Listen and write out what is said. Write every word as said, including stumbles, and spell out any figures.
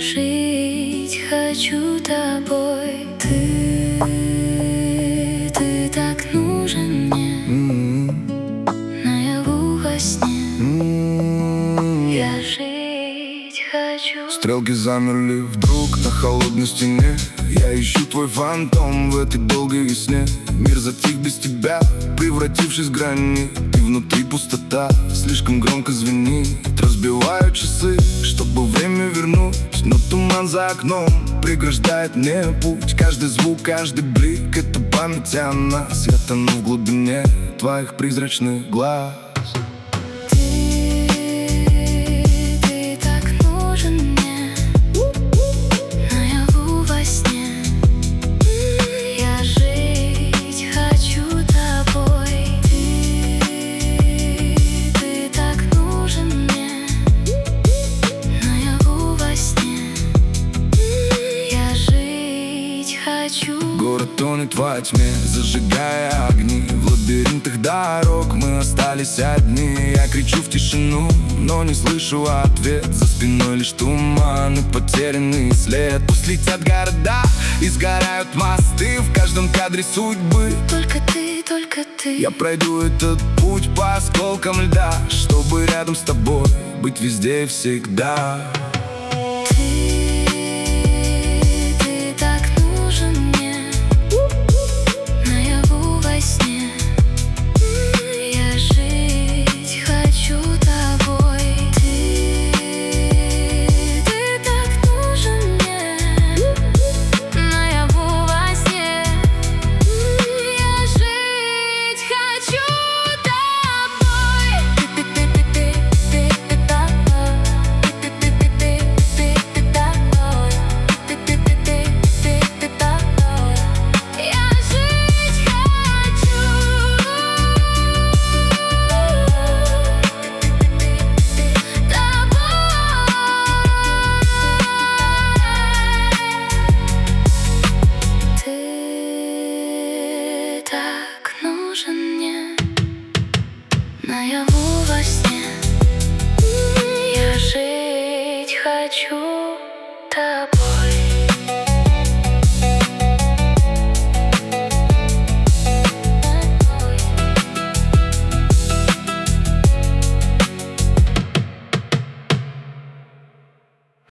жить хочу тобой. Ты, ты так нужен мне, mm-hmm. наяву во сне, mm-hmm. я жить хочу. Стрелки замерли вдруг на холодной стене. Я ищу твой фантом в этой долгой весне. Мир затих без тебя, превратившись в гранит. Ты внутри пустота, слишком громко звенит. Разбиваю часы, чтобы время вернуть, но туман за окном преграждает мне путь. Каждый звук, каждый блик — это память о нас. Я тону в глубине твоих призрачных глаз. Город тонет во тьме, зажигая огни. В лабиринтах дорог мы остались одни. Я кричу в тишину, но не слышу ответ. За спиной лишь туман и потерянный след. Пусть летят города и сгорают мосты, в каждом кадре судьбы только ты, только ты. Я пройду этот путь по осколкам льда, чтобы рядом с тобой быть везде и всегда. Наяву во сне я жить хочу тобой.